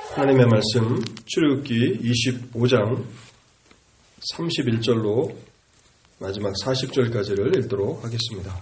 하나님의 말씀 출애굽기 25장 31절로 마지막 40절까지를 읽도록 하겠습니다.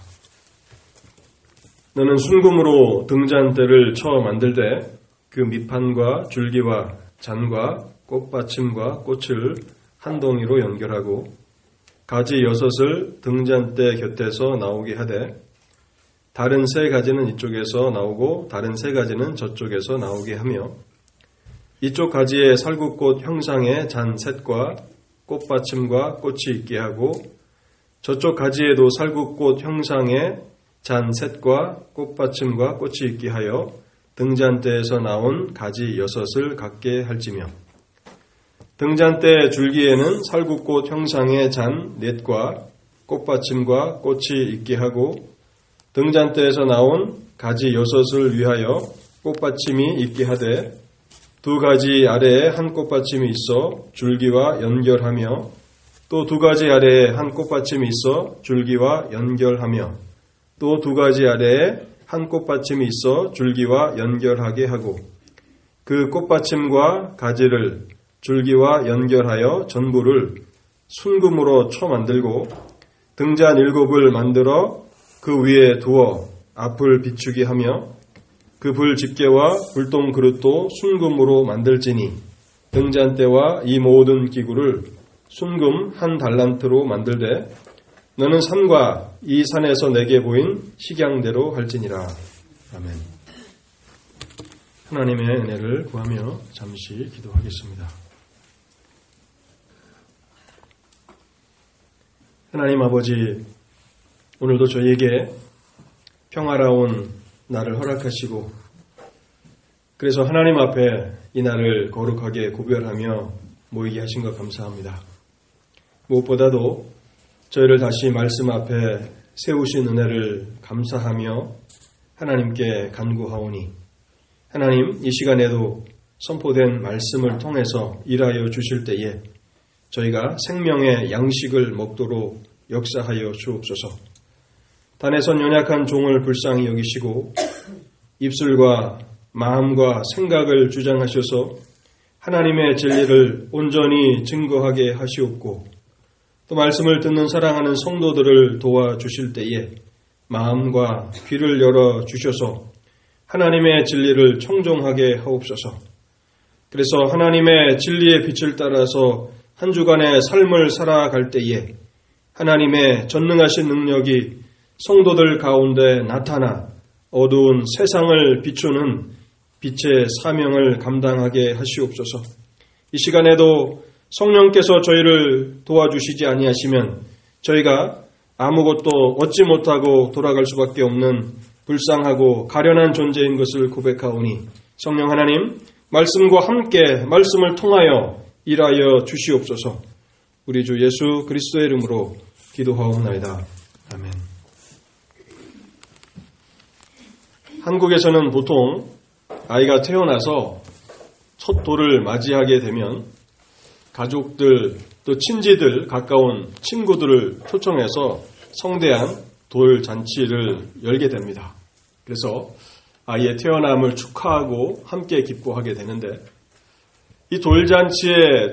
너는 순금으로 등잔대를 쳐 만들되 그 밑판과 줄기와 잔과 꽃받침과 꽃을 한 동이로 연결하고 가지 6을 등잔대 곁에서 나오게 하되 다른 3가지는 이쪽에서 나오고 다른 3가지는 저쪽에서 나오게 하며 이쪽 가지에 살구꽃 형상의 잔 셋과 꽃받침과 꽃이 있게 하고 저쪽 가지에도 살구꽃 형상의 잔 셋과 꽃받침과 꽃이 있게 하여 등잔대에서 나온 가지 6을 갖게 할지며 등잔대 줄기에는 살구꽃 형상의 잔 넷과 꽃받침과 꽃이 있게 하고 등잔대에서 나온 가지 6을 위하여 꽃받침이 있게 하되 2가지 아래에 한 꽃받침이 있어 줄기와 연결하며 또 2가지 아래에 한 꽃받침이 있어 줄기와 연결하며 또 2가지 아래에 한 꽃받침이 있어 줄기와 연결하게 하고 그 꽃받침과 가지를 줄기와 연결하여 전부를 순금으로 쳐 만들고 등잔 7을 만들어 그 위에 두어 앞을 비추게 하며 그 불 집게와 불똥 그릇도 순금으로 만들지니 등잔대와 이 모든 기구를 순금 1달란트로 만들되 너는 산과 이 산에서 내게 보인 식양대로 할지니라. 아멘. 하나님의 은혜를 구하며 잠시 기도하겠습니다. 하나님 아버지, 오늘도 저희에게 평화로운 날을 허락하시고 그래서 하나님 앞에 이 날을 거룩하게 구별하며 모이게 하신 것 감사합니다. 무엇보다도 저희를 다시 말씀 앞에 세우신 은혜를 감사하며 하나님께 간구하오니 하나님 이 시간에도 선포된 말씀을 통해서 일하여 주실 때에 저희가 생명의 양식을 먹도록 역사하여 주옵소서. 단에선 연약한 종을 불쌍히 여기시고 입술과 마음과 생각을 주장하셔서 하나님의 진리를 온전히 증거하게 하시옵고 또 말씀을 듣는 사랑하는 성도들을 도와주실 때에 마음과 귀를 열어 주셔서 하나님의 진리를 청종하게 하옵소서. 그래서 하나님의 진리의 빛을 따라서 한 주간의 삶을 살아갈 때에 하나님의 전능하신 능력이 성도들 가운데 나타나 어두운 세상을 비추는 빛의 사명을 감당하게 하시옵소서. 이 시간에도 성령께서 저희를 도와주시지 아니하시면 저희가 아무것도 얻지 못하고 돌아갈 수밖에 없는 불쌍하고 가련한 존재인 것을 고백하오니 성령 하나님, 말씀과 함께 말씀을 통하여 일하여 주시옵소서. 우리 주 예수 그리스도의 이름으로 기도하옵나이다. 아멘. 한국에서는 보통 아이가 태어나서 첫 돌을 맞이하게 되면 가족들 또 친지들 가까운 친구들을 초청해서 성대한 돌 잔치를 열게 됩니다. 그래서 아이의 태어남을 축하하고 함께 기뻐하게 되는데 이 돌잔치에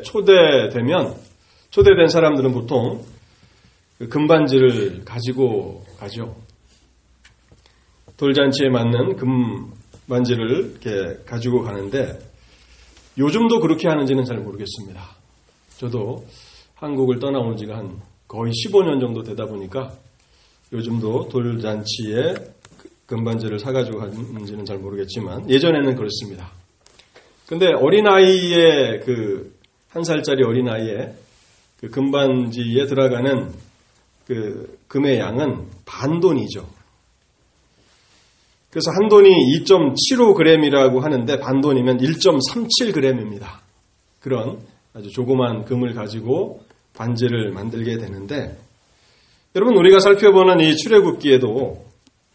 초대된 사람들은 보통 금반지를 가지고 가죠. 돌잔치에 맞는 금반지를 이렇게 가지고 가는데 요즘도 그렇게 하는지는 잘 모르겠습니다. 저도 한국을 떠나온 지가 한 거의 15년 정도 되다 보니까 요즘도 돌잔치에 금반지를 사가지고 가는지는 잘 모르겠지만 예전에는 그렇습니다. 근데 어린아이의 그 1살짜리 어린아이의 그 금반지에 들어가는 그 금의 양은 반돈이죠. 그래서 한 돈이 2.75g이라고 하는데 반돈이면 1.37g입니다. 그런 아주 조그만 금을 가지고 반지를 만들게 되는데 여러분 우리가 살펴보는 이 출애굽기에도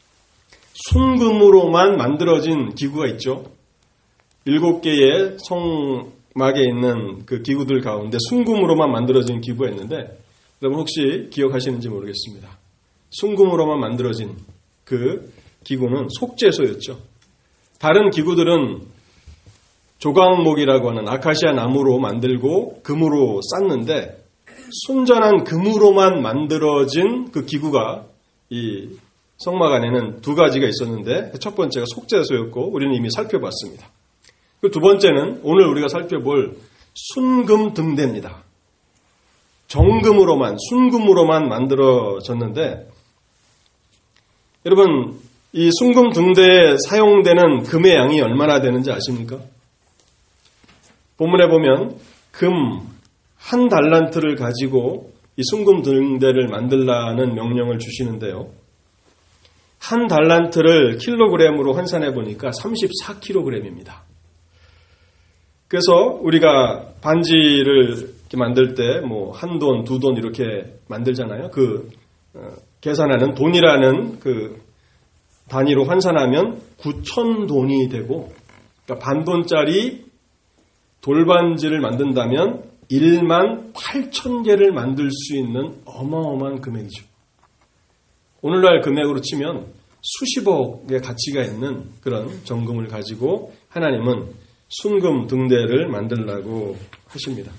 순금으로만 만들어진 기구가 있죠. 7개의 성막에 있는 그 기구들 가운데 순금으로만 만들어진 기구가 있는데 여러분 혹시 기억하시는지 모르겠습니다. 순금으로만 만들어진 그 기구는 속죄소였죠. 다른 기구들은 조각목이라고 하는 아카시아 나무로 만들고 금으로 쌌는데 순전한 금으로만 만들어진 그 기구가 이 성막 안에는 두 가지가 있었는데 첫 번째가 속죄소였고 우리는 이미 살펴봤습니다. 그 두 번째는 오늘 우리가 살펴볼 순금등대입니다. 정금으로만 순금으로만 만들어졌는데 여러분 이 순금등대에 사용되는 금의 양이 얼마나 되는지 아십니까? 본문에 보면 금 한 달란트를 가지고 이 순금등대를 만들라는 명령을 주시는데요. 한 달란트를 킬로그램으로 환산해 보니까 34kg입니다. 그래서 우리가 반지를 이렇게 만들 때 뭐 한 돈, 두 돈 이렇게 만들잖아요. 계산하는 돈이라는 그 단위로 환산하면 9,000돈이 되고, 그러니까 반돈짜리 돌반지를 만든다면 18,000개를 만들 수 있는 어마어마한 금액이죠. 오늘날 금액으로 치면 수십억의 가치가 있는 그런 정금을 가지고 하나님은 순금 등대를 만들라고 하십니다.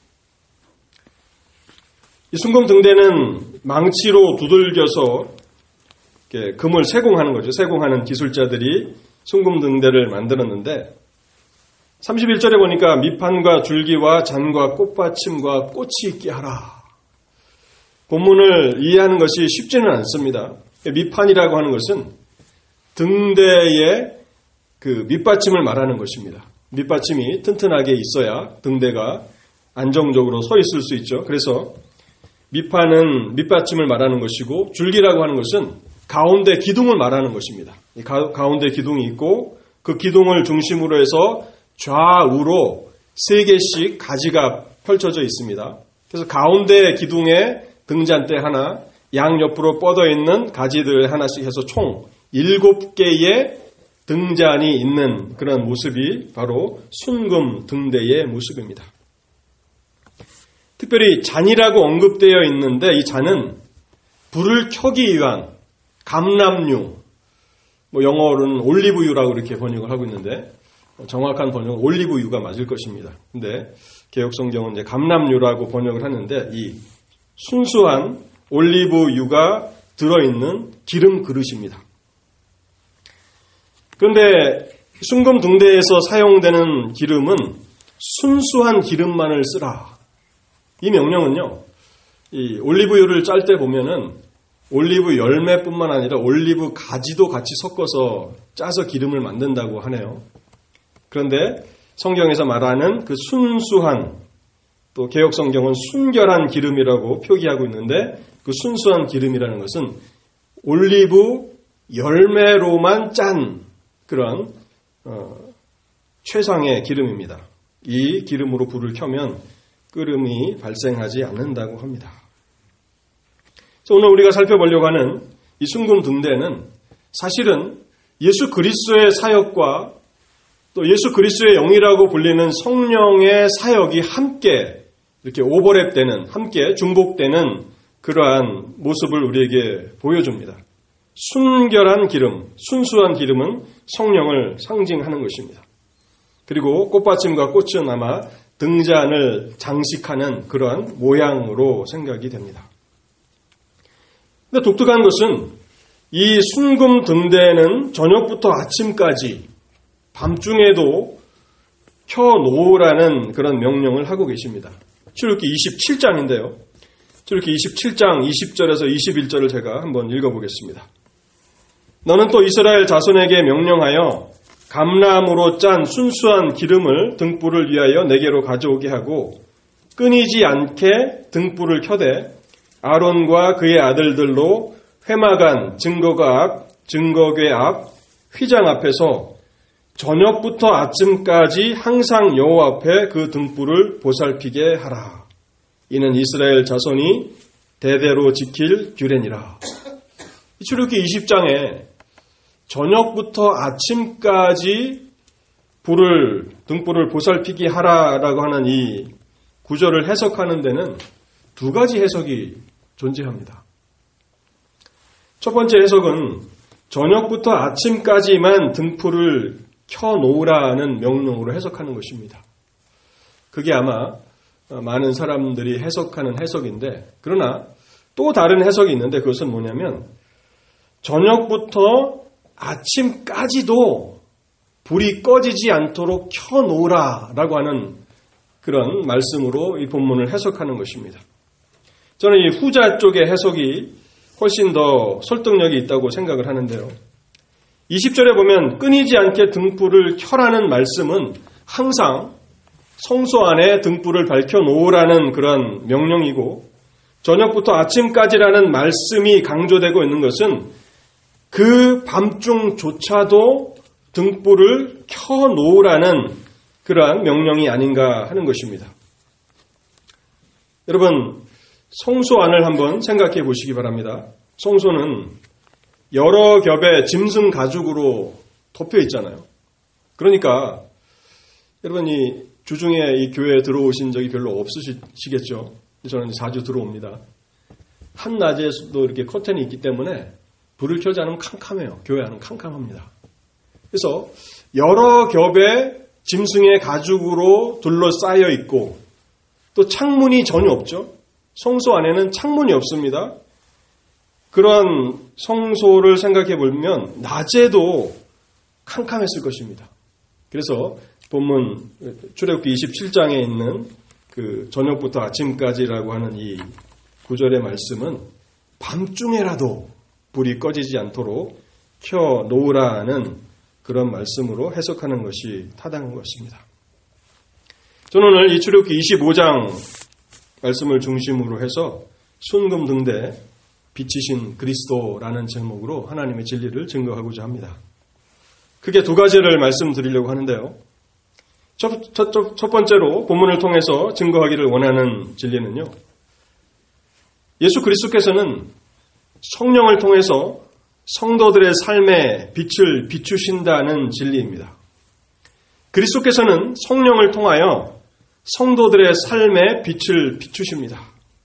이 순금 등대는 망치로 두들겨서 이렇게 금을 세공하는 거죠. 세공하는 기술자들이 순금 등대를 만들었는데 31절에 보니까 밑판과 줄기와 잔과 꽃받침과 꽃이 있게 하라. 본문을 이해하는 것이 쉽지는 않습니다. 밑판이라고 하는 것은 등대의 그 밑받침을 말하는 것입니다. 밑받침이 튼튼하게 있어야 등대가 안정적으로 서 있을 수 있죠. 그래서 밑판은 밑받침을 말하는 것이고 줄기라고 하는 것은 가운데 기둥을 말하는 것입니다. 가운데 기둥이 있고 그 기둥을 중심으로 해서 좌우로 3개씩 가지가 펼쳐져 있습니다. 그래서 가운데 기둥에 등잔대 하나, 양옆으로 뻗어 있는 가지들 하나씩 해서 총 7개의 등잔이 있는 그런 모습이 바로 순금 등대의 모습입니다. 특별히 잔이라고 언급되어 있는데 이 잔은 불을 켜기 위한 감람유, 영어로는 올리브유라고 이렇게 번역을 하고 있는데 정확한 번역은 올리브유가 맞을 것입니다. 근데 개역성경은 이제 감람유라고 번역을 하는데 이 순수한 올리브유가 들어있는 기름 그릇입니다. 그런데 순금 등대에서 사용되는 기름은 순수한 기름만을 쓰라. 이 명령은요, 이 올리브유를 짤 때 보면은 올리브 열매뿐만 아니라 올리브 가지도 같이 섞어서 짜서 기름을 만든다고 하네요. 그런데 성경에서 말하는 그 순수한, 또 개역성경은 순결한 기름이라고 표기하고 있는데 그 순수한 기름이라는 것은 올리브 열매로만 짠 그런 최상의 기름입니다. 이 기름으로 불을 켜면 끓음이 발생하지 않는다고 합니다. 그래서 오늘 우리가 살펴보려고 하는 이 순금 등대는 사실은 예수 그리스도의 사역과 또 예수 그리스도의 영이라고 불리는 성령의 사역이 함께 이렇게 오버랩되는, 함께 중복되는 그러한 모습을 우리에게 보여줍니다. 순결한 기름, 순수한 기름은 성령을 상징하는 것입니다. 그리고 꽃받침과 꽃은 아마 등잔을 장식하는 그러한 모양으로 생각이 됩니다. 근데 독특한 것은 이 순금 등대는 저녁부터 아침까지 밤중에도 켜놓으라는 그런 명령을 하고 계십니다. 출애굽기 27장인데요. 출애굽기 27장 20절에서 21절을 제가 한번 읽어보겠습니다. 너는 또 이스라엘 자손에게 명령하여 감람으로 짠 순수한 기름을 등불을 위하여 내게로 가져오게 하고 끊이지 않게 등불을 켜되 아론과 그의 아들들로 회막안 증거궤 앞 휘장 앞에서 저녁부터 아침까지 항상 여호와 앞에 그 등불을 보살피게 하라. 이는 이스라엘 자손이 대대로 지킬 규례니라. 출애굽기 20장에 저녁부터 아침까지 등불을 보살피게 하라라고 하는 이 구절을 해석하는 데는 두 가지 해석이 존재합니다. 첫 번째 해석은 저녁부터 아침까지만 등불을 켜놓으라는 명령으로 해석하는 것입니다. 그게 아마 많은 사람들이 해석하는 해석인데, 그러나 또 다른 해석이 있는데 그것은 뭐냐면 저녁부터 아침까지도 불이 꺼지지 않도록 켜놓으라라고 하는 그런 말씀으로 이 본문을 해석하는 것입니다. 저는 이 후자 쪽의 해석이 훨씬 더 설득력이 있다고 생각을 하는데요. 20절에 보면 끊이지 않게 등불을 켜라는 말씀은 항상 성소 안에 등불을 밝혀놓으라는 그런 명령이고, 저녁부터 아침까지라는 말씀이 강조되고 있는 것은 그 밤중조차도 등불을 켜놓으라는 그러한 명령이 아닌가 하는 것입니다. 여러분, 성소 안을 한번 생각해 보시기 바랍니다. 성소는 여러 겹의 짐승 가죽으로 덮여 있잖아요. 그러니까 여러분이 주중에 이 교회에 들어오신 적이 별로 없으시겠죠. 저는 자주 들어옵니다. 한낮에도 이렇게 커튼이 있기 때문에 불을 켜지 않으면 캄캄해요. 교회 안은 캄캄합니다. 그래서 여러 겹의 짐승의 가죽으로 둘러싸여 있고, 또 창문이 전혀 없죠. 성소 안에는 창문이 없습니다. 그런 성소를 생각해 보면 낮에도 캄캄했을 것입니다. 그래서 본문 출애굽기 27장에 있는 그 저녁부터 아침까지라고 하는 이 구절의 말씀은 밤중에라도 불이 꺼지지 않도록 켜놓으라는 그런 말씀으로 해석하는 것이 타당한 것입니다. 저는 오늘 이 출애굽기 25장 말씀을 중심으로 해서 순금등대 빛이신 그리스도라는 제목으로 하나님의 진리를 증거하고자 합니다. 크게 두 가지를 말씀드리려고 하는데요. 첫 번째로 본문을 통해서 증거하기를 원하는 진리는요, 예수 그리스도께서는 성령을 통해서 성도들의 삶에 빛을 비추신다는 진리입니다. 그리스도께서는 성령을 통하여 성도들의 삶에 빛을 비추십니다.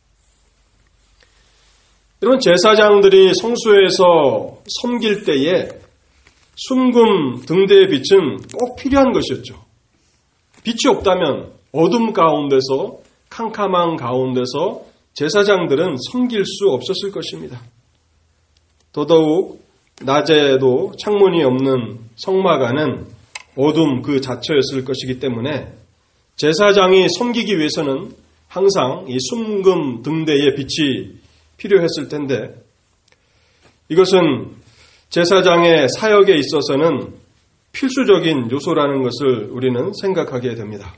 여러분, 제사장들이 성소에서 섬길 때에 순금 등대의 빛은 꼭 필요한 것이었죠. 빛이 없다면 어둠 가운데서, 캄캄한 가운데서 제사장들은 섬길 수 없었을 것입니다. 더더욱 낮에도 창문이 없는 성막 안은 어둠 그 자체였을 것이기 때문에 제사장이 섬기기 위해서는 항상 이 순금 등대의 빛이 필요했을 텐데, 이것은 제사장의 사역에 있어서는 필수적인 요소라는 것을 우리는 생각하게 됩니다.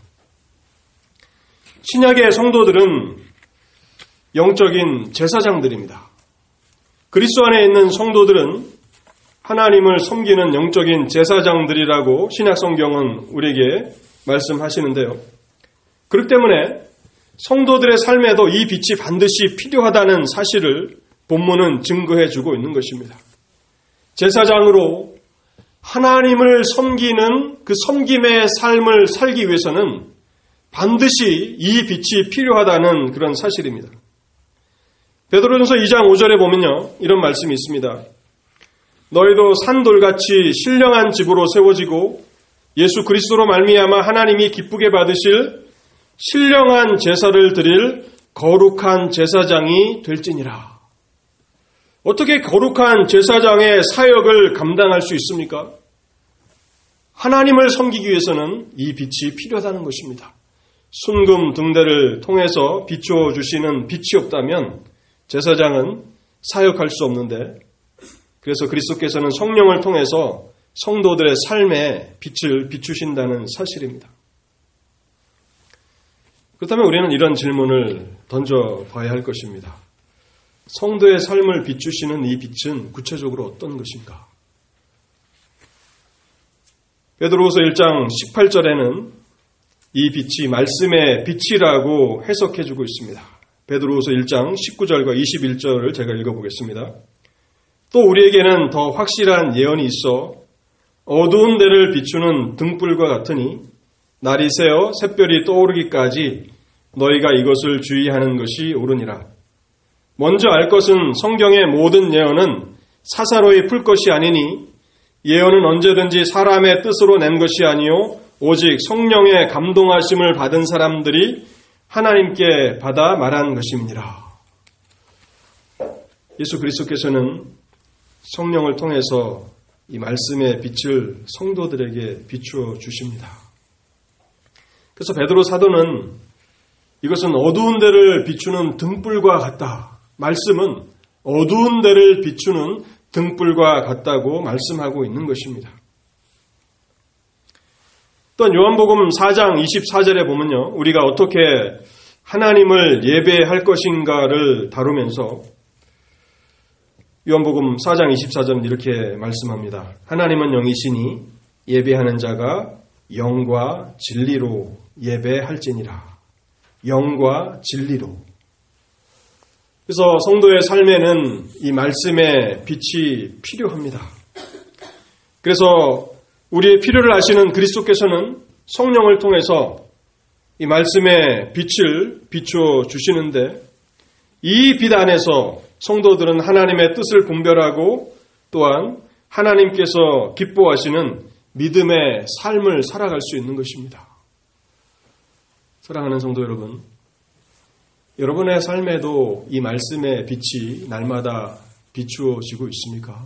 신약의 성도들은 영적인 제사장들입니다. 그리스도 안에 있는 성도들은 하나님을 섬기는 영적인 제사장들이라고 신약 성경은 우리에게 말씀하시는데요. 그렇기 때문에 성도들의 삶에도 이 빛이 반드시 필요하다는 사실을 본문은 증거해 주고 있는 것입니다. 제사장으로 하나님을 섬기는 그 섬김의 삶을 살기 위해서는 반드시 이 빛이 필요하다는 그런 사실입니다. 베드로전서 2장 5절에 보면요, 이런 말씀이 있습니다. 너희도 산돌같이 신령한 집으로 세워지고 예수 그리스도로 말미암아 하나님이 기쁘게 받으실 신령한 제사를 드릴 거룩한 제사장이 될지니라. 어떻게 거룩한 제사장의 사역을 감당할 수 있습니까? 하나님을 섬기기 위해서는 이 빛이 필요하다는 것입니다. 순금 등대를 통해서 비추어 주시는 빛이 없다면 제사장은 사역할 수 없는데, 그래서 그리스도께서는 성령을 통해서 성도들의 삶에 빛을 비추신다는 사실입니다. 그렇다면 우리는 이런 질문을 던져봐야 할 것입니다. 성도의 삶을 비추시는 이 빛은 구체적으로 어떤 것인가? 베드로후서 1장 18절에는 이 빛이 말씀의 빛이라고 해석해주고 있습니다. 베드로후서 1장 19절과 21절을 제가 읽어보겠습니다. 또 우리에게는 더 확실한 예언이 있어 어두운 데를 비추는 등불과 같으니 날이 새어 샛별이 떠오르기까지 너희가 이것을 주의하는 것이 옳으니라. 먼저 알 것은 성경의 모든 예언은 사사로이 풀 것이 아니니 예언은 언제든지 사람의 뜻으로 낸 것이 아니요 오직 성령의 감동하심을 받은 사람들이 하나님께 받아 말한 것임이니라. 예수 그리스도께서는 성령을 통해서 이 말씀의 빛을 성도들에게 비추어 주십니다. 그래서 베드로 사도는 이것은 어두운 데를 비추는 등불과 같다. 말씀은 어두운 데를 비추는 등불과 같다고 말씀하고 있는 것입니다. 또한 요한복음 4장 24절에 보면요, 우리가 어떻게 하나님을 예배할 것인가를 다루면서 요한복음 4장 24절은 이렇게 말씀합니다. 하나님은 영이시니 예배하는 자가 영과 진리로 예배할지니라. 영과 진리로. 그래서 성도의 삶에는 이 말씀의 빛이 필요합니다. 그래서 우리의 필요를 아시는 그리스도께서는 성령을 통해서 이 말씀의 빛을 비추어 주시는데 이 빛 안에서 성도들은 하나님의 뜻을 분별하고 또한 하나님께서 기뻐하시는 믿음의 삶을 살아갈 수 있는 것입니다. 사랑하는 성도 여러분, 여러분의 삶에도 이 말씀의 빛이 날마다 비추어지고 있습니까?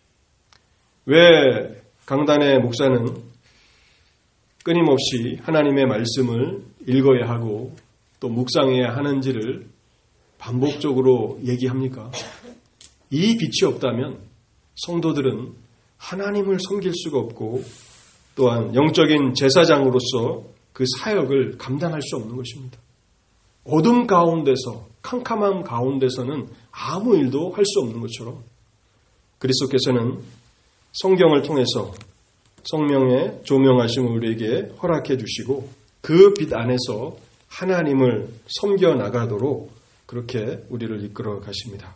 왜 강단의 목사는 끊임없이 하나님의 말씀을 읽어야 하고 또 묵상해야 하는지를 반복적으로 얘기합니까? 이 빛이 없다면 성도들은 하나님을 섬길 수가 없고 또한 영적인 제사장으로서 그 사역을 감당할 수 없는 것입니다. 어둠 가운데서, 캄캄함 가운데서는 아무 일도 할 수 없는 것처럼 그리스도께서는 성경을 통해서 성령의 조명하심을 우리에게 허락해 주시고 그 빛 안에서 하나님을 섬겨 나가도록 그렇게 우리를 이끌어 가십니다.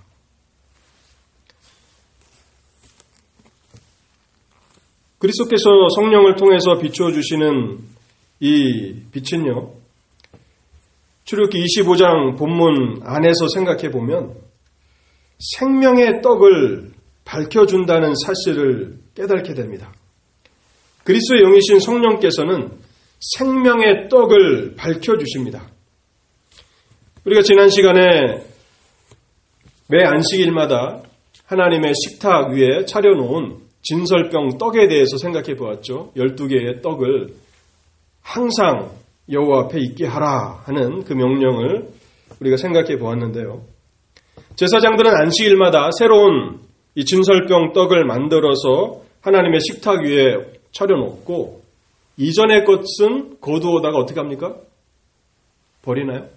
그리스도께서 성령을 통해서 비추어 주시는 이 빛은요, 출애굽기 25장 본문 안에서 생각해 보면 생명의 떡을 밝혀준다는 사실을 깨닫게 됩니다. 그리스도의 영이신 성령께서는 생명의 떡을 밝혀주십니다. 우리가 지난 시간에 매 안식일마다 하나님의 식탁 위에 차려놓은 진설병 떡에 대해서 생각해 보았죠. 12개의 떡을 항상 여호와 앞에 있게 하라 하는 그 명령을 우리가 생각해 보았는데요. 제사장들은 안식일마다 새로운 이 진설병 떡을 만들어서 하나님의 식탁 위에 차려놓고 이전의 것은 거두어다가 어떻게 합니까? 버리나요?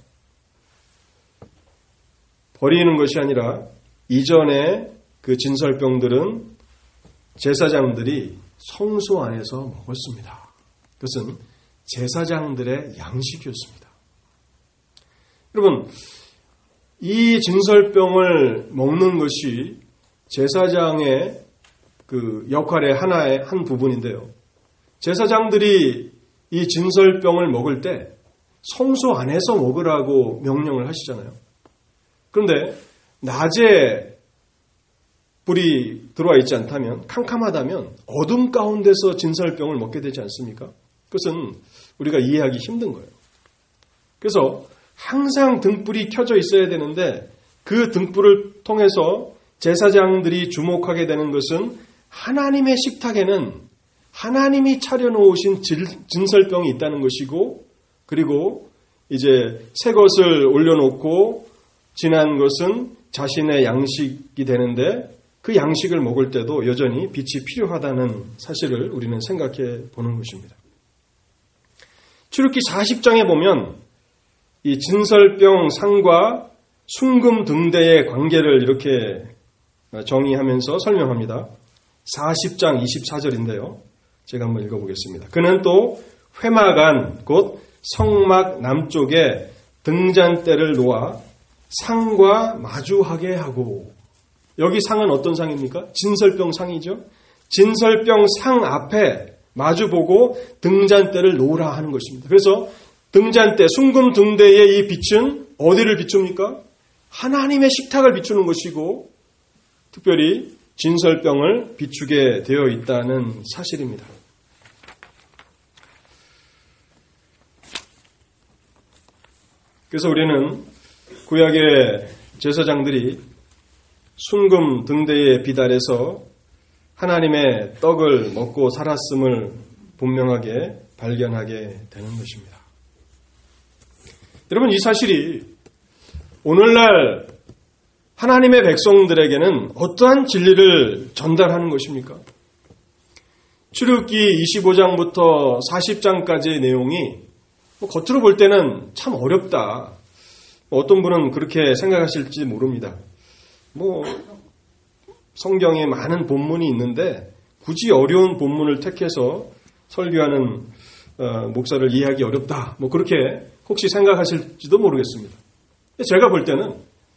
버리는 것이 아니라 이전에 그 진설병들은 제사장들이 성소 안에서 먹었습니다. 그것은 제사장들의 양식이었습니다. 여러분, 이 진설병을 먹는 것이 제사장의 그 역할의 하나의 한 부분인데요. 제사장들이 이 진설병을 먹을 때 성소 안에서 먹으라고 명령을 하시잖아요. 그런데 낮에 불이 들어와 있지 않다면, 캄캄하다면 어둠 가운데서 진설병을 먹게 되지 않습니까? 그것은 우리가 이해하기 힘든 거예요. 그래서 항상 등불이 켜져 있어야 되는데 그 등불을 통해서 제사장들이 주목하게 되는 것은 하나님의 식탁에는 하나님이 차려놓으신 진설병이 있다는 것이고, 그리고 이제 새 것을 올려놓고 지난 것은 자신의 양식이 되는데 그 양식을 먹을 때도 여전히 빛이 필요하다는 사실을 우리는 생각해 보는 것입니다. 출애굽기 40장에 보면 이 진설병 상과 순금 등대의 관계를 이렇게 정의하면서 설명합니다. 40장 24절인데요. 제가 한번 읽어보겠습니다. 그는 또 회막 안 곧 성막 남쪽에 등잔대를 놓아 상과 마주하게 하고, 여기 상은 어떤 상입니까? 진설병 상이죠. 진설병 상 앞에 마주보고 등잔대를 놓으라 하는 것입니다. 그래서 등잔대, 순금 등대의 이 빛은 어디를 비춥니까? 하나님의 식탁을 비추는 것이고, 특별히 진설병을 비추게 되어 있다는 사실입니다. 그래서 우리는 구약의 제사장들이 순금 등대에 비달해서 하나님의 떡을 먹고 살았음을 분명하게 발견하게 되는 것입니다. 여러분, 이 사실이 오늘날 하나님의 백성들에게는 어떠한 진리를 전달하는 것입니까? 출애굽기 25장부터 40장까지의 내용이 겉으로 볼 때는 참 어렵다. 어떤 분은 그렇게 생각하실지 모릅니다. 성경에 많은 본문이 있는데 굳이 어려운 본문을 택해서 설교하는 목사를 이해하기 어렵다. 그렇게 혹시 생각하실지도 모르겠습니다. 제가 볼 때는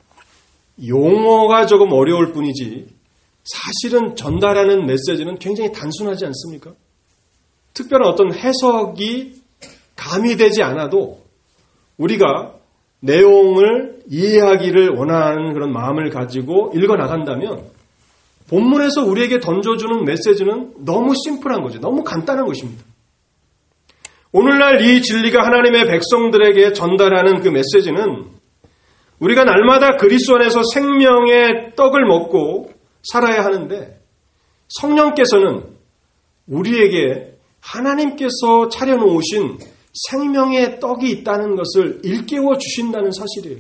용어가 조금 어려울 뿐이지 사실은 전달하는 메시지는 굉장히 단순하지 않습니까? 특별한 어떤 해석이 가미되지 않아도 우리가 내용을 이해하기를 원하는 그런 마음을 가지고 읽어나간다면 본문에서 우리에게 던져주는 메시지는 너무 심플한 거죠. 너무 간단한 것입니다. 오늘날 이 진리가 하나님의 백성들에게 전달하는 그 메시지는 우리가 날마다 그리스도 안에서 생명의 떡을 먹고 살아야 하는데 성령께서는 우리에게 하나님께서 차려놓으신 생명의 떡이 있다는 것을 일깨워 주신다는 사실이에요.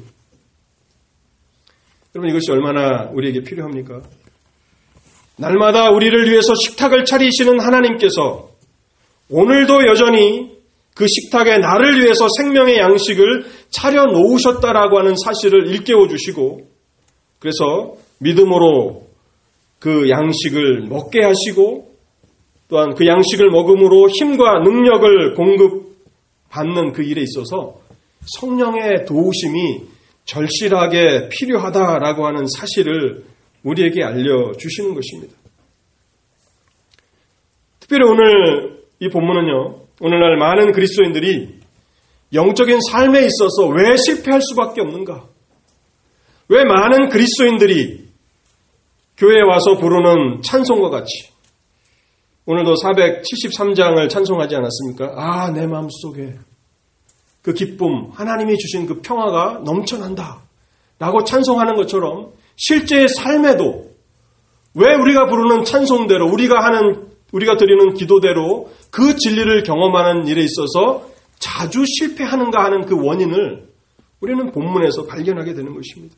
여러분, 이것이 얼마나 우리에게 필요합니까? 날마다 우리를 위해서 식탁을 차리시는 하나님께서 오늘도 여전히 그 식탁에 나를 위해서 생명의 양식을 차려놓으셨다라고 하는 사실을 일깨워 주시고 그래서 믿음으로 그 양식을 먹게 하시고 또한 그 양식을 먹음으로 힘과 능력을 공급받는 그 일에 있어서 성령의 도우심이 절실하게 필요하다라고 하는 사실을 우리에게 알려주시는 것입니다. 특별히 오늘 이 본문은요, 오늘날 많은 그리스도인들이 영적인 삶에 있어서 왜 실패할 수밖에 없는가? 왜 많은 그리스도인들이 교회에 와서 부르는 찬송과 같이 오늘도 473장을 찬송하지 않았습니까? 내 마음속에 그 기쁨, 하나님이 주신 그 평화가 넘쳐난다 라고 찬송하는 것처럼 실제의 삶에도 왜 우리가 부르는 찬송대로 우리가 드리는 기도대로 그 진리를 경험하는 일에 있어서 자주 실패하는가 하는 그 원인을 우리는 본문에서 발견하게 되는 것입니다.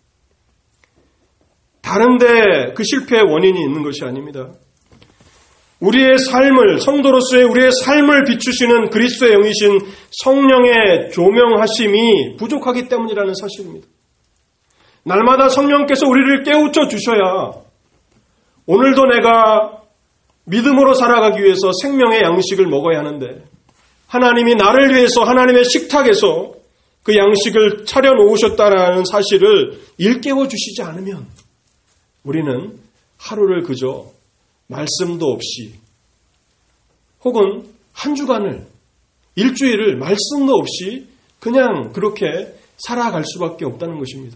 다른데 그 실패의 원인이 있는 것이 아닙니다. 우리의 삶을, 성도로서의 우리의 삶을 비추시는 그리스도의 영이신 성령의 조명하심이 부족하기 때문이라는 사실입니다. 날마다 성령께서 우리를 깨우쳐 주셔야 오늘도 내가 믿음으로 살아가기 위해서 생명의 양식을 먹어야 하는데 하나님이 나를 위해서 하나님의 식탁에서 그 양식을 차려놓으셨다는 사실을 일깨워 주시지 않으면 우리는 하루를 그저 말씀도 없이 혹은 한 주간을 일주일을 말씀도 없이 그냥 그렇게 살아갈 수밖에 없다는 것입니다.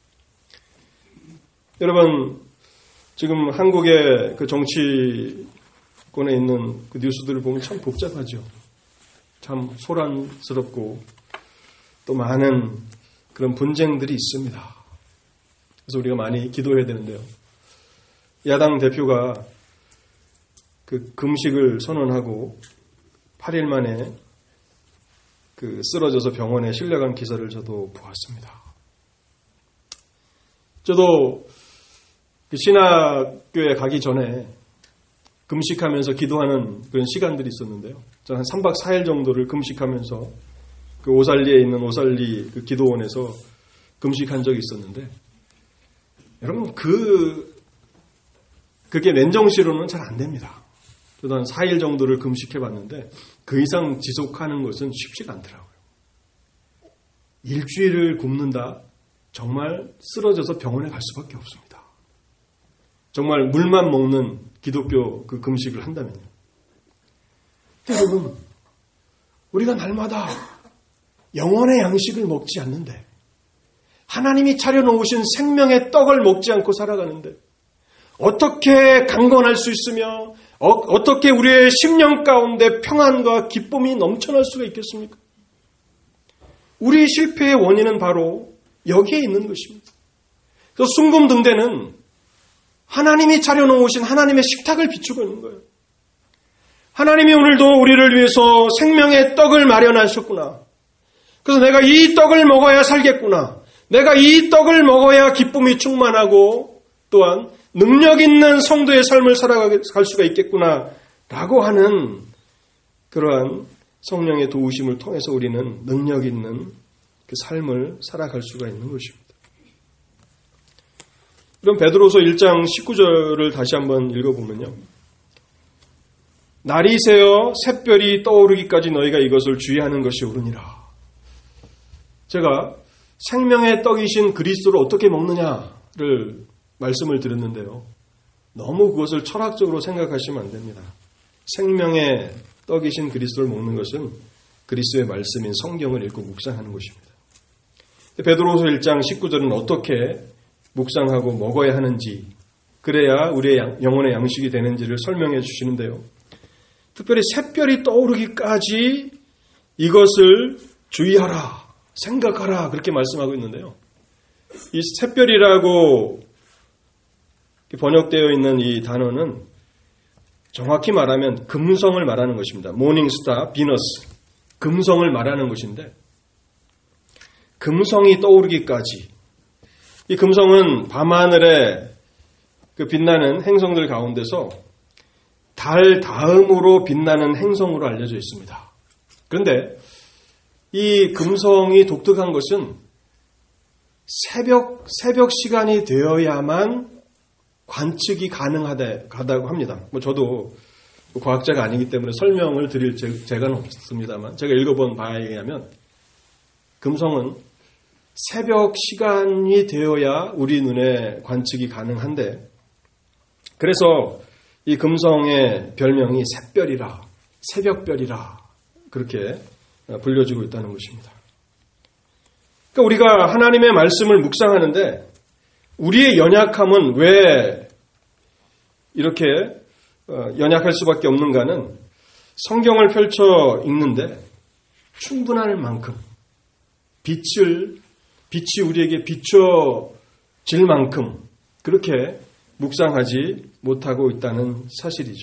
여러분, 지금 한국의 그 정치권에 있는 그 뉴스들을 보면 참 복잡하죠. 참 소란스럽고 또 많은 그런 분쟁들이 있습니다. 그래서 우리가 많이 기도해야 되는데요. 야당 대표가 그 금식을 선언하고 8일 만에 그 쓰러져서 병원에 실려간 기사를 저도 보았습니다. 저도 그 신학교에 가기 전에 금식하면서 기도하는 그런 시간들이 있었는데요. 저는 한 3박 4일 정도를 금식하면서 그 오살리에 있는 오살리 그 기도원에서 금식한 적이 있었는데 여러분 그게 맨정시로는 잘 안 됩니다. 저도 한 4일 정도를 금식해 봤는데 그 이상 지속하는 것은 쉽지가 않더라고요. 일주일을 굶는다? 정말 쓰러져서 병원에 갈 수밖에 없습니다. 정말 물만 먹는 기독교 그 금식을 한다면요. 여러분, 우리가 날마다 영혼의 양식을 먹지 않는데 하나님이 차려놓으신 생명의 떡을 먹지 않고 살아가는데 어떻게 강건할 수 있으며 어떻게 우리의 심령 가운데 평안과 기쁨이 넘쳐날 수가 있겠습니까? 우리의 실패의 원인은 바로 여기에 있는 것입니다. 그래서 숭금등대는 하나님이 차려놓으신 하나님의 식탁을 비추고 있는 거예요. 하나님이 오늘도 우리를 위해서 생명의 떡을 마련하셨구나. 그래서 내가 이 떡을 먹어야 살겠구나. 내가 이 떡을 먹어야 기쁨이 충만하고 또한 능력 있는 성도의 삶을 살아갈 수가 있겠구나 라고 하는 그러한 성령의 도우심을 통해서 우리는 능력 있는 그 삶을 살아갈 수가 있는 것입니다. 그럼 베드로서 1장 19절을 다시 한번 읽어보면요. 날이 새어 샛별이 떠오르기까지 너희가 이것을 주의하는 것이 옳으니라. 제가 생명의 떡이신 그리스도를 어떻게 먹느냐를 말씀을 드렸는데요. 너무 그것을 철학적으로 생각하시면 안 됩니다. 생명의 떡이신 그리스도를 먹는 것은 그리스도의 말씀인 성경을 읽고 묵상하는 것입니다. 베드로서 1장 19절은 어떻게 묵상하고 먹어야 하는지, 그래야 우리의 영혼의 양식이 되는지를 설명해 주시는데요. 특별히 샛별이 떠오르기까지 이것을 주의하라, 생각하라 그렇게 말씀하고 있는데요. 이 샛별이라고 번역되어 있는 이 단어는 정확히 말하면 금성을 말하는 것입니다. 모닝스타, 비너스, 금성을 말하는 것인데 금성이 떠오르기까지, 이 금성은 밤하늘에 그 빛나는 행성들 가운데서 달 다음으로 빛나는 행성으로 알려져 있습니다. 그런데 이 금성이 독특한 것은 새벽 시간이 되어야만 관측이 가능하다고 합니다. 저도 과학자가 아니기 때문에 설명을 드릴 재간은 없습니다만 제가 읽어본 바에 의하면 금성은 새벽 시간이 되어야 우리 눈에 관측이 가능한데, 그래서 이 금성의 별명이 샛별이라, 새벽별이라 그렇게 불려지고 있다는 것입니다. 그러니까 우리가 하나님의 말씀을 묵상하는데 우리의 연약함은 왜 이렇게 연약할 수밖에 없는가는 성경을 펼쳐 읽는데 충분할 만큼 빛이 우리에게 비춰질 만큼 그렇게 묵상하지 못하고 있다는 사실이죠.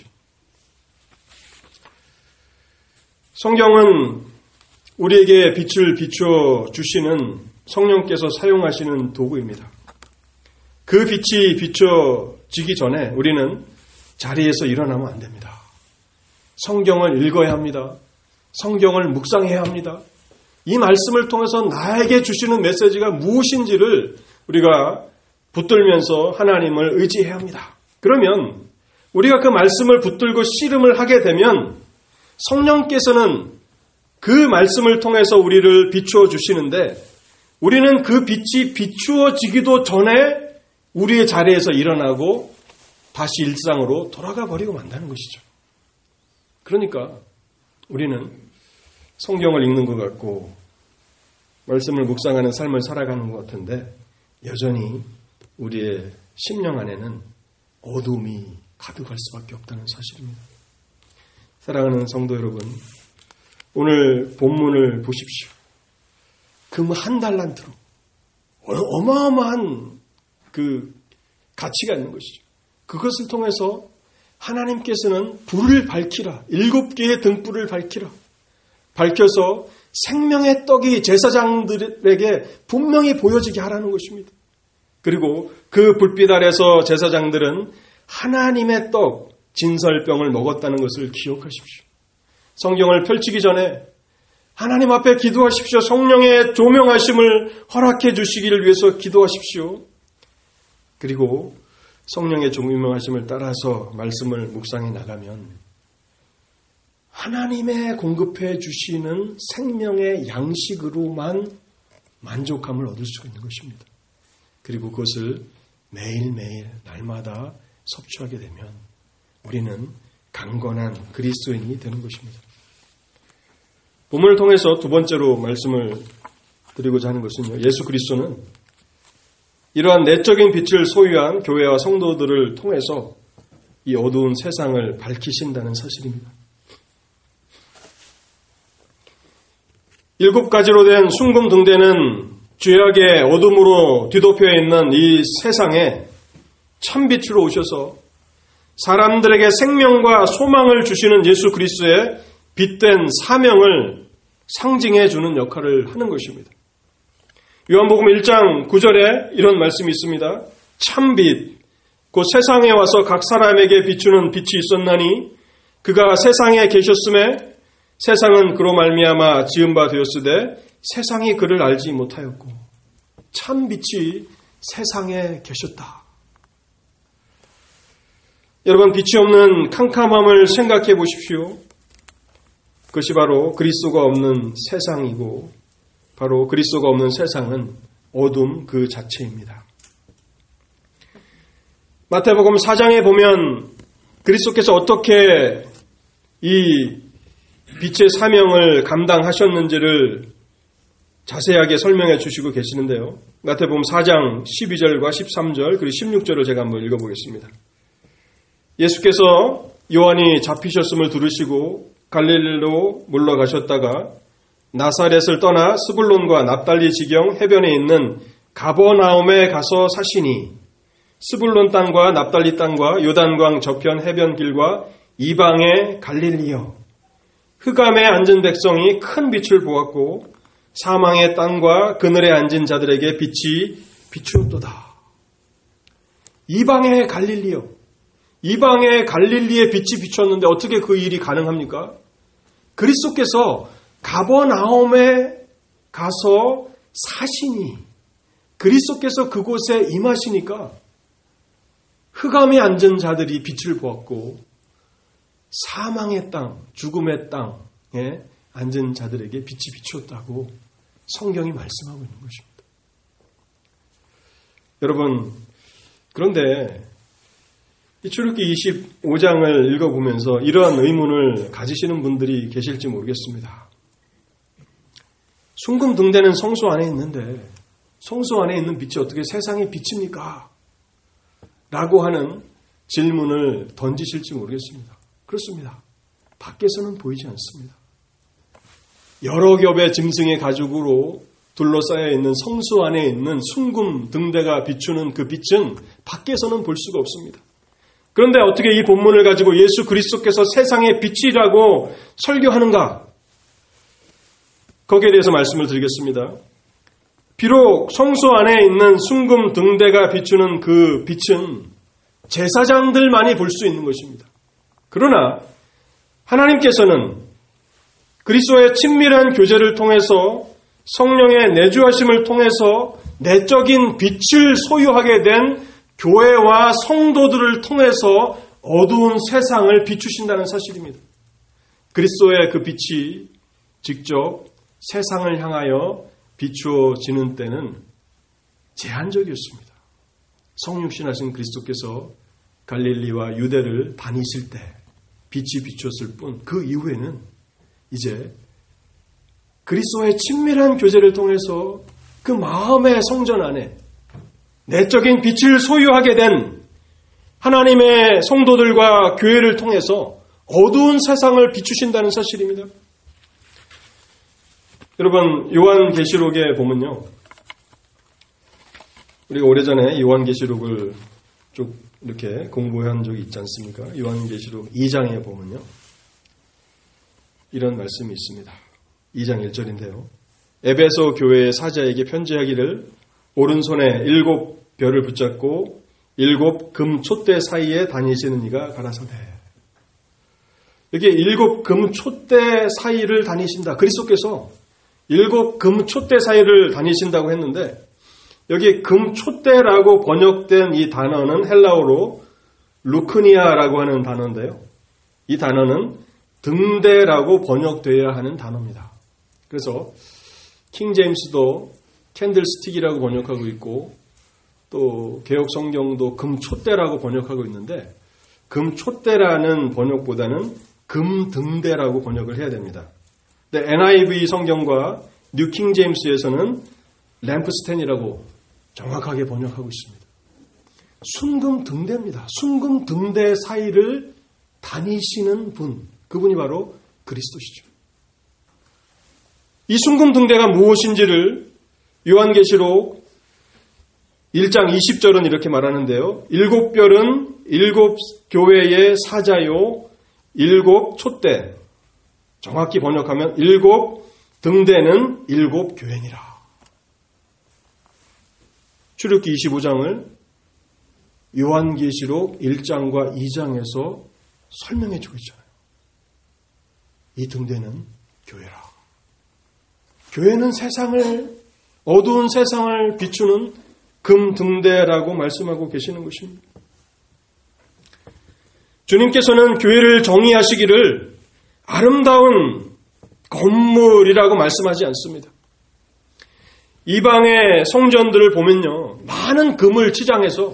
성경은 우리에게 빛을 비춰주시는 성령께서 사용하시는 도구입니다. 그 빛이 비춰지기 전에 우리는 자리에서 일어나면 안 됩니다. 성경을 읽어야 합니다. 성경을 묵상해야 합니다. 이 말씀을 통해서 나에게 주시는 메시지가 무엇인지를 우리가 붙들면서 하나님을 의지해야 합니다. 그러면 우리가 그 말씀을 붙들고 씨름을 하게 되면 성령께서는 그 말씀을 통해서 우리를 비추어 주시는데 우리는 그 빛이 비추어지기도 전에 우리의 자리에서 일어나고 다시 일상으로 돌아가 버리고 만다는 것이죠. 그러니까 우리는 성경을 읽는 것 같고 말씀을 묵상하는 삶을 살아가는 것 같은데 여전히 우리의 심령 안에는 어둠이 가득할 수밖에 없다는 사실입니다. 사랑하는 성도 여러분, 오늘 본문을 보십시오. 금 한 달란트로 어마어마한 그 가치가 있는 것이죠. 그것을 통해서 하나님께서는 불을 밝히라, 7개의 등불을 밝혀서 생명의 떡이 제사장들에게 분명히 보여지게 하라는 것입니다. 그리고 그 불빛 아래서 제사장들은 하나님의 떡, 진설병을 먹었다는 것을 기억하십시오. 성경을 펼치기 전에 하나님 앞에 기도하십시오. 성령의 조명하심을 허락해 주시기를 위해서 기도하십시오. 그리고 성령의 조명하심을 따라서 말씀을 묵상해 나가면 하나님의 공급해 주시는 생명의 양식으로만 만족감을 얻을 수가 있는 것입니다. 그리고 그것을 매일매일 날마다 섭취하게 되면 우리는 강건한 그리스도인이 되는 것입니다. 본문을 통해서 두 번째로 말씀을 드리고자 하는 것은요. 예수 그리스도는 이러한 내적인 빛을 소유한 교회와 성도들을 통해서 이 어두운 세상을 밝히신다는 사실입니다. 7가지로 된 순금 등대는 죄악의 어둠으로 뒤덮여 있는 이 세상에 참빛으로 오셔서 사람들에게 생명과 소망을 주시는 예수 그리스도의 빛된 사명을 상징해 주는 역할을 하는 것입니다. 요한복음 1장 9절에 이런 말씀이 있습니다. 참빛, 곧 세상에 와서 각 사람에게 비추는 빛이 있었나니 그가 세상에 계셨음에 세상은 그로 말미암아 지은 바 되었으되 세상이 그를 알지 못하였고 참빛이 세상에 계셨다. 여러분, 빛이 없는 캄캄함을 생각해 보십시오. 그것이 바로 그리스도가 없는 세상이고 바로 그리스도가 없는 세상은 어둠 그 자체입니다. 마태복음 4장에 보면 그리스도께서 어떻게 이 빛의 사명을 감당하셨는지를 자세하게 설명해 주시고 계시는데요. 마태복음 4장 12절과 13절 그리고 16절을 제가 한번 읽어보겠습니다. 예수께서 요한이 잡히셨음을 들으시고 갈릴리로 물러가셨다가 나사렛을 떠나 스불론과 납달리 지경 해변에 있는 가버나움에 가서 사시니 스불론 땅과 납달리 땅과 요단강 저편 해변길과 이방의 갈릴리여 흑암에 앉은 백성이 큰 빛을 보았고 사망의 땅과 그늘에 앉은 자들에게 빛이 비추었도다. 이방의 갈릴리여, 이방의 갈릴리에 빛이 비추었는데 어떻게 그 일이 가능합니까? 그리스도께서 가버나움에 가서 사시니 그리스도께서 그곳에 임하시니까 흑암에 앉은 자들이 빛을 보았고 사망의 땅, 죽음의 땅에 앉은 자들에게 빛이 비추었다고 성경이 말씀하고 있는 것입니다. 여러분, 그런데 이 출애굽기 25장을 읽어보면서 이러한 의문을 가지시는 분들이 계실지 모르겠습니다. 순금 등대는 성소 안에 있는데 성소 안에 있는 빛이 어떻게 세상에 비칩니까? 라고 하는 질문을 던지실지 모르겠습니다. 그렇습니다. 밖에서는 보이지 않습니다. 여러 겹의 짐승의 가죽으로 둘러싸여 있는 성소 안에 있는 순금 등대가 비추는 그 빛은 밖에서는 볼 수가 없습니다. 그런데 어떻게 이 본문을 가지고 예수 그리스도께서 세상의 빛이라고 설교하는가? 거기에 대해서 말씀을 드리겠습니다. 비록 성소 안에 있는 순금 등대가 비추는 그 빛은 제사장들만이 볼 수 있는 것입니다. 그러나 하나님께서는 그리스도의 친밀한 교제를 통해서 성령의 내주하심을 통해서 내적인 빛을 소유하게 된 교회와 성도들을 통해서 어두운 세상을 비추신다는 사실입니다. 그리스도의 그 빛이 직접 세상을 향하여 비추어지는 때는 제한적이었습니다. 성육신하신 그리스도께서 갈릴리와 유대를 다니실 때 빛이 비추었을 뿐 그 이후에는 이제 그리스도의 친밀한 교제를 통해서 그 마음의 성전 안에 내적인 빛을 소유하게 된 하나님의 성도들과 교회를 통해서 어두운 세상을 비추신다는 사실입니다. 여러분, 요한계시록에 보면요. 우리가 오래전에 요한계시록을 쭉 이렇게 공부한 적이 있지 않습니까? 요한계시록 2장에 보면요. 이런 말씀이 있습니다. 2장 1절인데요. 에베소 교회의 사자에게 편지하기를 오른손에 7 별을 붙잡고 7 금 촛대 사이에 다니시는 이가 가라사대. 여기 7 금 촛대 사이를 다니신다. 그리스도께서 7 금 촛대 사이를 다니신다고 했는데 여기 금 촛대라고 번역된 이 단어는 헬라어로 루크니아라고 하는 단어인데요. 이 단어는 등대라고 번역되어야 하는 단어입니다. 그래서 킹 제임스도 캔들스틱이라고 번역하고 있고 또 개역 성경도 금 촛대라고 번역하고 있는데 금 촛대라는 번역보다는 금 등대라고 번역을 해야 됩니다. 근데 NIV 성경과 뉴 킹 제임스에서는 램프스텐이라고 정확하게 번역하고 있습니다. 순금등대입니다. 순금등대 사이를 다니시는 분, 그분이 바로 그리스도시죠. 이 순금등대가 무엇인지를 요한계시록 1장 20절은 이렇게 말하는데요. 7별은 7 교회의 사자요 7 촛대, 정확히 번역하면 7 등대는 7 교회니라. 출애굽기 25장을 요한계시록 1장과 2장에서 설명해 주고 있잖아요. 이 등대는 교회라. 교회는 세상을, 어두운 세상을 비추는 금 등대라고 말씀하고 계시는 것입니다. 주님께서는 교회를 정의하시기를 아름다운 건물이라고 말씀하지 않습니다. 이방의 성전들을 보면요, 많은 금을 치장해서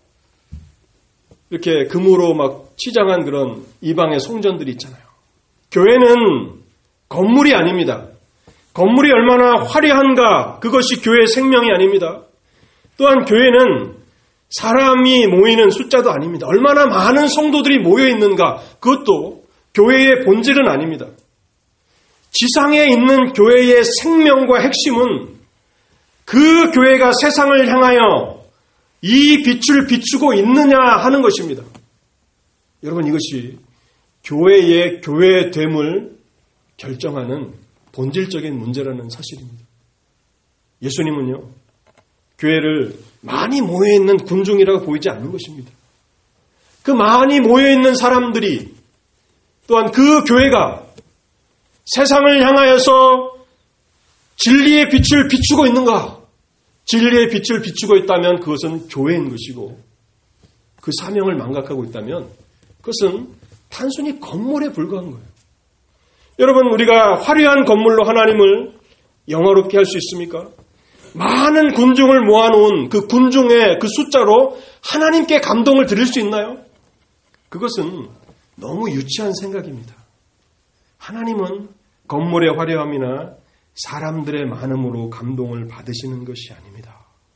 이렇게 금으로 막 치장한 그런 이방의 성전들이 있잖아요. 교회는 건물이 아닙니다. 건물이 얼마나 화려한가, 그것이 교회의 생명이 아닙니다. 또한 교회는 사람이 모이는 숫자도 아닙니다. 얼마나 많은 성도들이 모여 있는가, 그것도 교회의 본질은 아닙니다. 지상에 있는 교회의 생명과 핵심은 그 교회가 세상을 향하여 이 빛을 비추고 있느냐 하는 것입니다. 여러분, 이것이 교회의 교회됨을 결정하는 본질적인 문제라는 사실입니다. 예수님은요, 교회를 많이 모여있는 군중이라고 보이지 않는 것입니다. 그 많이 모여있는 사람들이, 또한 그 교회가 세상을 향하여서 진리의 빛을 비추고 있는가? 진리의 빛을 비추고 있다면 그것은 교회인 것이고, 그 사명을 망각하고 있다면 그것은 단순히 건물에 불과한 거예요. 여러분, 우리가 화려한 건물로 하나님을 영화롭게 할 수 있습니까? 많은 군중을 모아놓은 그 군중의 그 숫자로 하나님께 감동을 드릴 수 있나요? 그것은 너무 유치한 생각입니다. 하나님은 건물의 화려함이나 사람들의 많음으로 감동을 받으시는 것이 아닙니다.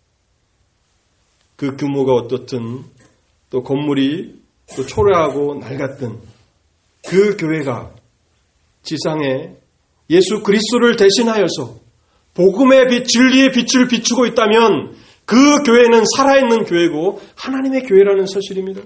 그 규모가 어떻든, 또 건물이 또 초라하고 낡았든, 그 교회가 지상에 예수 그리스도를 대신하여서 복음의 빛, 진리의 빛을 비추고 있다면 그 교회는 살아있는 교회고 하나님의 교회라는 사실입니다.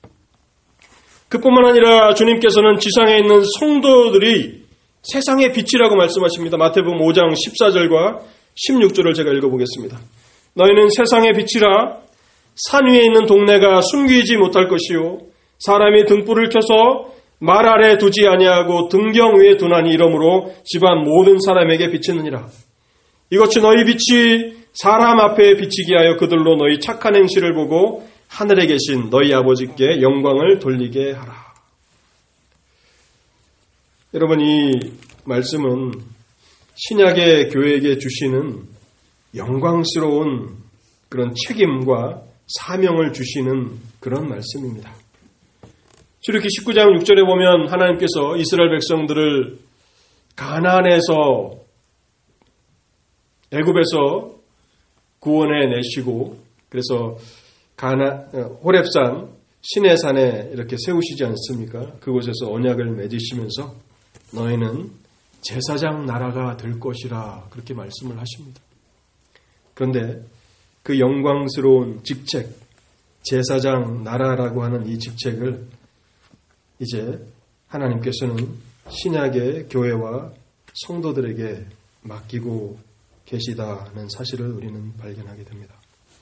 그뿐만 아니라 주님께서는 지상에 있는 성도들이 세상의 빛이라고 말씀하십니다. 마태복음 5장 14절과 16절을 제가 읽어보겠습니다. 너희는 세상의 빛이라. 산 위에 있는 동네가 숨기지 못할 것이요, 사람이 등불을 켜서 말 아래 두지 아니하고 등경 위에 두나니 이러므로 집안 모든 사람에게 비치느니라. 이것이 너희 빛이 사람 앞에 비치게 하여 그들로 너희 착한 행실을 보고 하늘에 계신 너희 아버지께 영광을 돌리게 하라. 여러분, 이 말씀은 신약의 교회에게 주시는 영광스러운 그런 책임과 사명을 주시는 그런 말씀입니다. 출애굽기 19장 6절에 보면 하나님께서 이스라엘 백성들을 가나안에서, 애굽에서 구원해 내시고, 그래서 호렙산 시내산에 이렇게 세우시지 않습니까? 그곳에서 언약을 맺으시면서 너희는 제사장 나라가 될 것이라 그렇게 말씀을 하십니다. 그런데 그 영광스러운 직책, 제사장 나라라고 하는 이 직책을 이제 하나님께서는 신약의 교회와 성도들에게 맡기고 계시다는 사실을 우리는 발견하게 됩니다.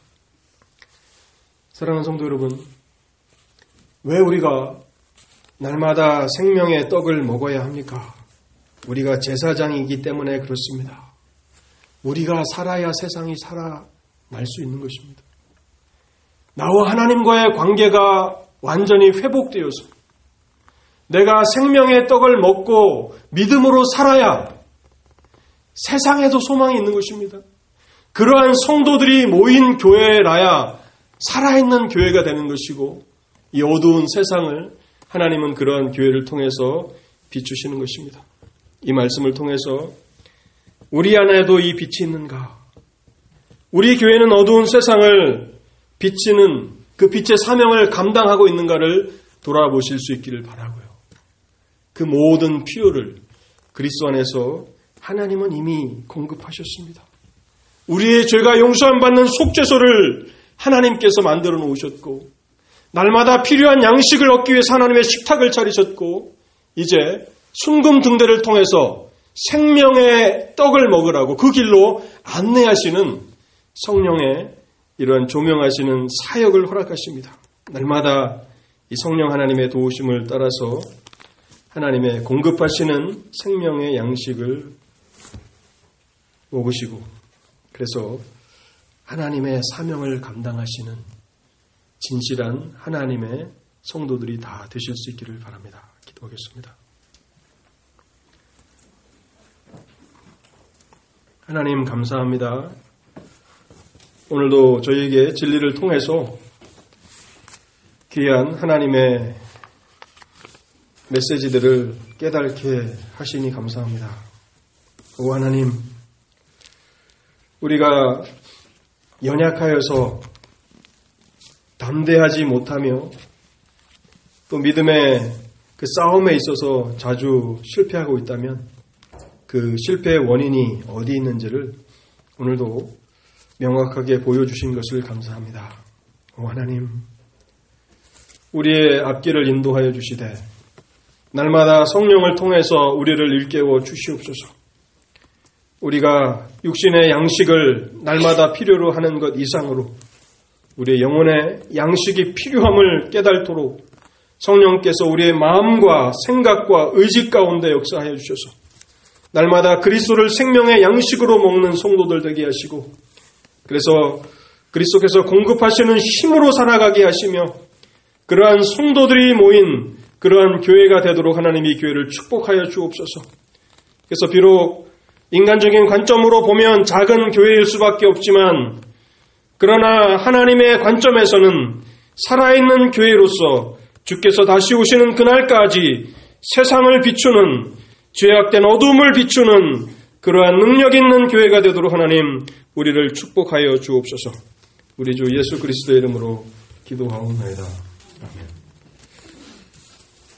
사랑하는 성도 여러분, 왜 우리가 날마다 생명의 떡을 먹어야 합니까? 우리가 제사장이기 때문에 그렇습니다. 우리가 살아야 세상이 살아날 수 있는 것입니다. 나와 하나님과의 관계가 완전히 회복되어서 내가 생명의 떡을 먹고 믿음으로 살아야 세상에도 소망이 있는 것입니다. 그러한 성도들이 모인 교회라야 살아있는 교회가 되는 것이고, 이 어두운 세상을 하나님은 그러한 교회를 통해서 비추시는 것입니다. 이 말씀을 통해서 우리 안에도 이 빛이 있는가? 우리 교회는 어두운 세상을 비치는 그 빛의 사명을 감당하고 있는가를 돌아보실 수 있기를 바라고요. 그 모든 필요를 그리스도 안에서 하나님은 이미 공급하셨습니다. 우리의 죄가 용서함 받는 속죄소를 하나님께서 만들어 놓으셨고, 날마다 필요한 양식을 얻기 위해서 하나님의 식탁을 차리셨고, 이제 순금 등대를 통해서 생명의 떡을 먹으라고 그 길로 안내하시는 성령의 이러한 조명하시는 사역을 허락하십니다. 날마다 이 성령 하나님의 도우심을 따라서 하나님의 공급하시는 생명의 양식을 먹으시고, 그래서 하나님의 사명을 감당하시는 진실한 하나님의 성도들이 다 되실 수 있기를 바랍니다. 기도하겠습니다. 하나님 감사합니다. 오늘도 저희에게 진리를 통해서 귀한 하나님의 메시지들을 깨닫게 하시니 감사합니다. 오 하나님, 우리가 연약하여서 담대하지 못하며 또 믿음의 그 싸움에 있어서 자주 실패하고 있다면 그 실패의 원인이 어디 있는지를 오늘도 명확하게 보여주신 것을 감사합니다. 오 하나님, 우리의 앞길을 인도하여 주시되 날마다 성령을 통해서 우리를 일깨워 주시옵소서. 우리가 육신의 양식을 날마다 필요로 하는 것 이상으로 우리의 영혼의 양식이 필요함을 깨달도록 성령께서 우리의 마음과 생각과 의지 가운데 역사하여 주셔서 날마다 그리스도를 생명의 양식으로 먹는 성도들 되게 하시고, 그래서 그리스도께서 공급하시는 힘으로 살아가게 하시며 그러한 성도들이 모인 그러한 교회가 되도록 하나님이 교회를 축복하여 주옵소서. 그래서 비록 인간적인 관점으로 보면 작은 교회일 수밖에 없지만, 그러나 하나님의 관점에서는 살아있는 교회로서 주께서 다시 오시는 그날까지 세상을 비추는, 죄악된 어둠을 비추는 그러한 능력 있는 교회가 되도록 하나님 우리를 축복하여 주옵소서. 우리 주 예수 그리스도의 이름으로 기도하옵나이다.